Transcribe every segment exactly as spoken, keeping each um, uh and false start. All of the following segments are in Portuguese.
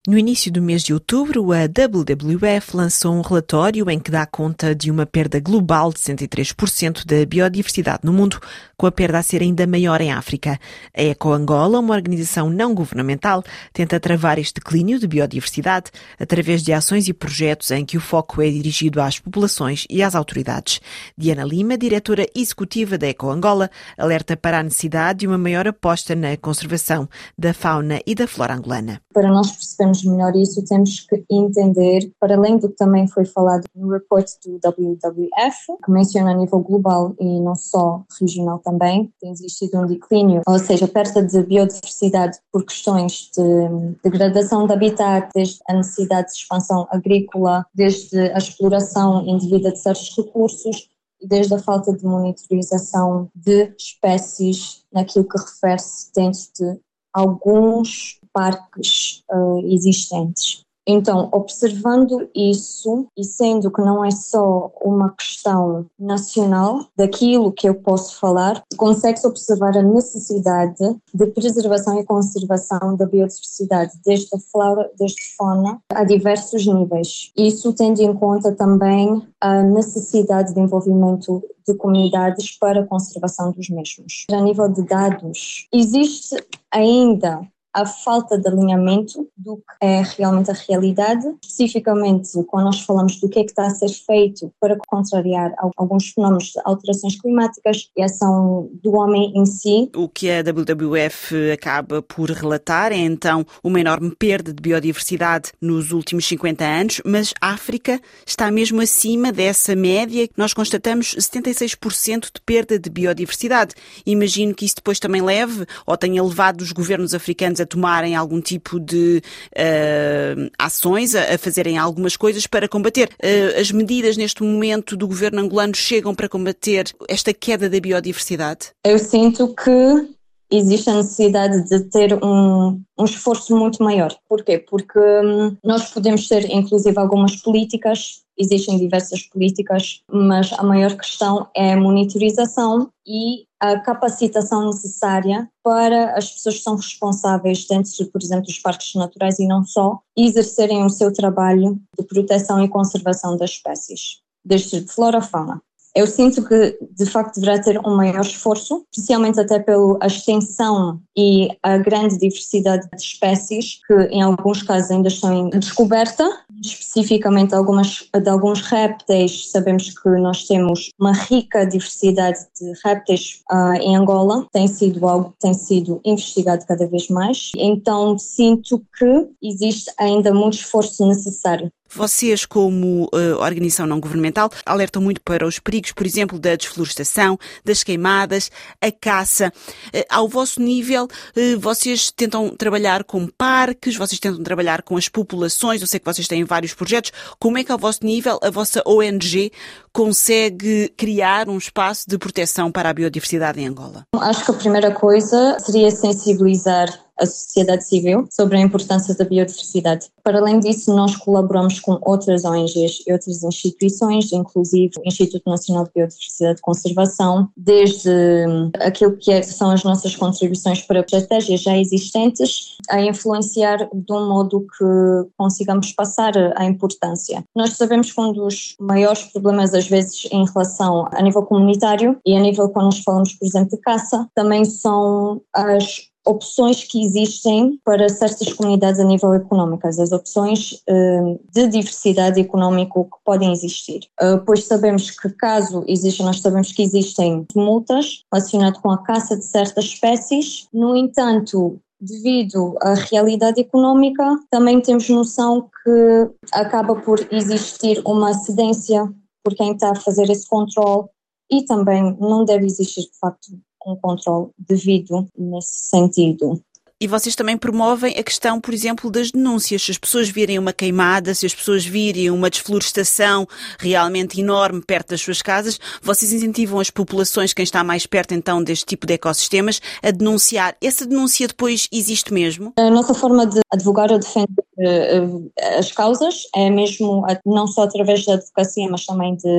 No início do mês de outubro, a W W F lançou um relatório em que dá conta de uma perda global de sessenta e três por cento da biodiversidade no mundo, com a perda a ser ainda maior em África. A EcoAngola, uma organização não governamental, tenta travar este declínio de biodiversidade através de ações e projetos em que o foco é dirigido às populações e às autoridades. Diana Lima, diretora executiva da EcoAngola, alerta para a necessidade de uma maior aposta na conservação da fauna e da flora angolana. Para nós percebermos melhor isso, temos que entender, para além do que também foi falado no report do W W F, que menciona a nível global e não só regional também, tem existido um declínio, ou seja, perda de biodiversidade por questões de degradação de habitat, desde a necessidade de expansão agrícola, desde a exploração indevida de certos recursos, e desde a falta de monitorização de espécies naquilo que refere-se dentro de alguns parques uh, existentes. Então, observando isso, e sendo que não é só uma questão nacional daquilo que eu posso falar, consegue-se observar a necessidade de preservação e conservação da biodiversidade, desde a flora, desde a fauna, a diversos níveis. Isso tendo em conta também a necessidade de envolvimento de comunidades para a conservação dos mesmos. A nível de dados, existe ainda a falta de alinhamento do que é realmente a realidade, especificamente quando nós falamos do que é que está a ser feito para contrariar alguns fenómenos de alterações climáticas e a ação do homem em si. O que a W W F acaba por relatar é então uma enorme perda de biodiversidade nos últimos cinquenta anos, mas a África está mesmo acima dessa média. Nós constatamos setenta e seis por cento de perda de biodiversidade. Imagino que isso depois também leve ou tenha levado os governos africanos a tomarem algum tipo de uh, ações, a, a fazerem algumas coisas para combater. Uh, as medidas neste momento do governo angolano chegam para combater esta queda da biodiversidade? Eu sinto que existe a necessidade de ter um, um esforço muito maior. Porquê? Porque hum, nós podemos ter, inclusive, algumas políticas, existem diversas políticas, mas a maior questão é a monitorização e a capacitação necessária para as pessoas que são responsáveis dentro, por exemplo, dos parques naturais e não só, exercerem o seu trabalho de proteção e conservação das espécies, desde flora a fauna. Eu sinto que, de facto, deverá ter um maior esforço, especialmente até pela extensão e a grande diversidade de espécies que, em alguns casos, ainda estão em descoberta. Especificamente algumas, de alguns répteis, sabemos que nós temos uma rica diversidade de répteis uh, em Angola. Tem sido algo que tem sido investigado cada vez mais. Então, sinto que existe ainda muito esforço necessário. Vocês, como uh, organização não governamental, alertam muito para os perigos, por exemplo, da desflorestação, das queimadas, a caça. Uh, ao vosso nível, uh, vocês tentam trabalhar com parques, vocês tentam trabalhar com as populações, eu sei que vocês têm vários projetos. Como é que, ao vosso nível, a vossa O N G consegue criar um espaço de proteção para a biodiversidade em Angola? Acho que a primeira coisa seria sensibilizar a sociedade civil sobre a importância da biodiversidade. Para além disso, nós colaboramos com outras O N Gs e outras instituições, inclusive o Instituto Nacional de Biodiversidade e Conservação, desde aquilo que são as nossas contribuições para estratégias já existentes, a influenciar de um modo que consigamos passar a importância. Nós sabemos que um dos maiores problemas, às vezes, em relação a nível comunitário e a nível quando nós falamos, por exemplo, de caça, também são as opções que existem para certas comunidades a nível económico, as opções uh, de diversidade económica que podem existir. Uh, pois sabemos que caso existam, nós sabemos que existem multas relacionadas com a caça de certas espécies, no entanto, devido à realidade económica, também temos noção que acaba por existir uma cedência por quem está a fazer esse controle e também não deve existir, de facto, um controle devido nesse sentido. E vocês também promovem a questão, por exemplo, das denúncias. Se as pessoas virem uma queimada, se as pessoas virem uma desflorestação realmente enorme perto das suas casas, vocês incentivam as populações, quem está mais perto então deste tipo de ecossistemas, a denunciar. Essa denúncia depois existe mesmo? A nossa forma de advogar ou defender uh, as causas é mesmo não só através da advocacia, mas também de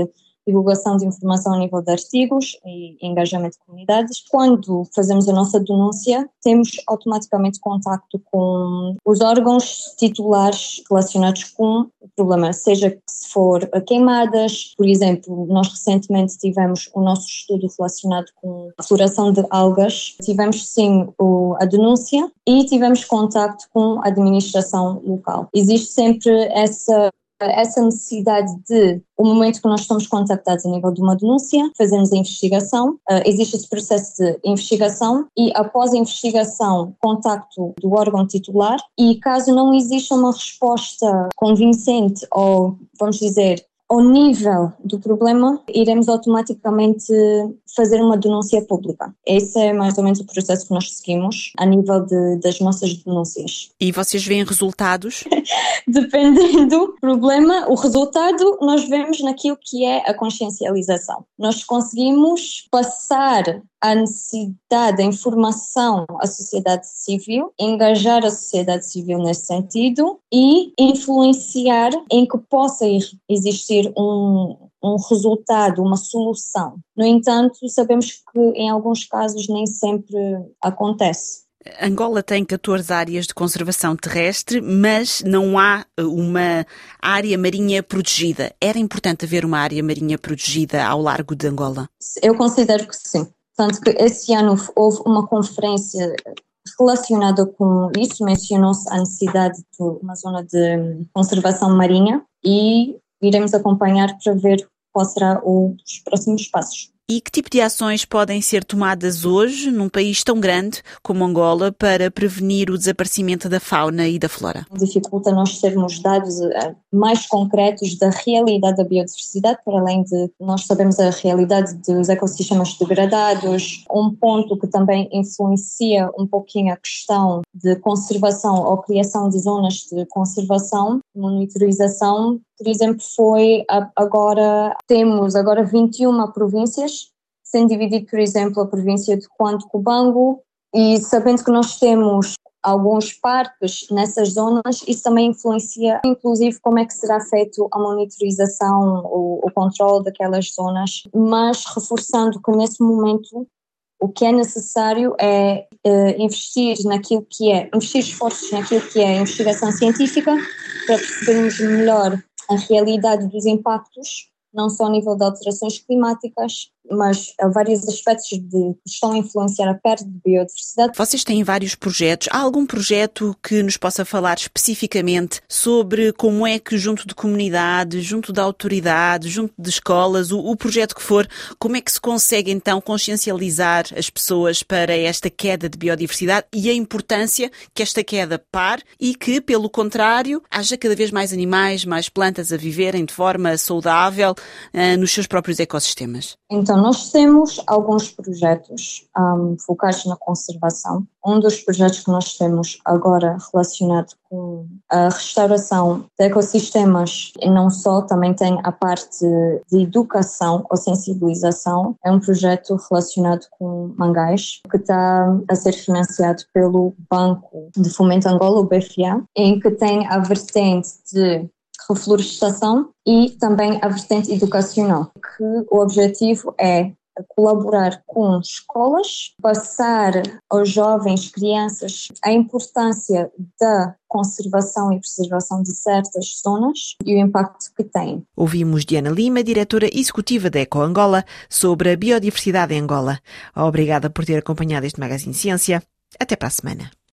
divulgação de informação a nível de artigos e engajamento de comunidades. Quando fazemos a nossa denúncia, temos automaticamente contacto com os órgãos titulares relacionados com o problema, seja que se for queimadas, por exemplo, nós recentemente tivemos o nosso estudo relacionado com a floração de algas, tivemos sim o, a denúncia e tivemos contacto com a administração local. Existe sempre essa essa necessidade de, o momento que nós somos contactados a nível de uma denúncia, fazemos a investigação, uh, existe esse processo de investigação e após a investigação, contacto do órgão titular e caso não exista uma resposta convincente ou, vamos dizer, ao nível do problema, iremos automaticamente fazer uma denúncia pública. Esse é mais ou menos o processo que nós seguimos a nível de, das nossas denúncias. E vocês veem resultados? Dependendo do problema, o resultado nós vemos naquilo que é a consciencialização. Nós conseguimos passar a necessidade da informação à sociedade civil, engajar a sociedade civil nesse sentido e influenciar em que possa existir um, um resultado, uma solução. No entanto, sabemos que em alguns casos nem sempre acontece. Angola tem catorze áreas de conservação terrestre, mas não há uma área marinha protegida. Era importante haver uma área marinha protegida ao largo de Angola? Eu considero que sim. Tanto que esse ano houve uma conferência relacionada com isso, mencionou-se a necessidade de uma zona de conservação marinha e iremos acompanhar para ver qual será os próximos passos. E que tipo de ações podem ser tomadas hoje, num país tão grande como Angola, para prevenir o desaparecimento da fauna e da flora? Dificulta nós termos dados mais concretos da realidade da biodiversidade, para além de nós sabemos a realidade dos ecossistemas degradados. Um ponto que também influencia um pouquinho a questão de conservação ou criação de zonas de conservação, monitorização, por exemplo, foi agora, temos agora vinte e uma províncias, sendo dividido, por exemplo, a província de Cuanto-Cubango, e sabendo que nós temos alguns parques nessas zonas, isso também influencia, inclusive, como é que será feito a monitorização, o, o controle daquelas zonas, mas reforçando que nesse momento o que é necessário é uh, investir naquilo que é, investir esforços naquilo que é a investigação científica para percebermos melhor a realidade dos impactos, não só a nível de alterações climáticas, mas há vários aspectos de, que estão a influenciar a perda de biodiversidade. Vocês têm vários projetos. Há algum projeto que nos possa falar especificamente sobre como é que, junto de comunidades, junto de autoridades, junto de escolas, o, o projeto que for, como é que se consegue então consciencializar as pessoas para esta queda de biodiversidade e a importância que esta queda pare e que, pelo contrário, haja cada vez mais animais, mais plantas a viverem de forma saudável uh, nos seus próprios ecossistemas? Então, nós temos alguns projetos um, focados na conservação. Um dos projetos que nós temos agora relacionado com a restauração de ecossistemas, e não só, também tem a parte de educação ou sensibilização. É um projeto relacionado com mangás, que está a ser financiado pelo Banco de Fomento Angola, o B F A, em que tem a vertente de reflorestação e também a vertente educacional, que o objetivo é colaborar com escolas, passar aos jovens, crianças, a importância da conservação e preservação de certas zonas e o impacto que tem. Ouvimos Diana Lima, diretora executiva da Eco Angola, sobre a biodiversidade em Angola. Obrigada por ter acompanhado este Magazine Ciência. Até para a semana.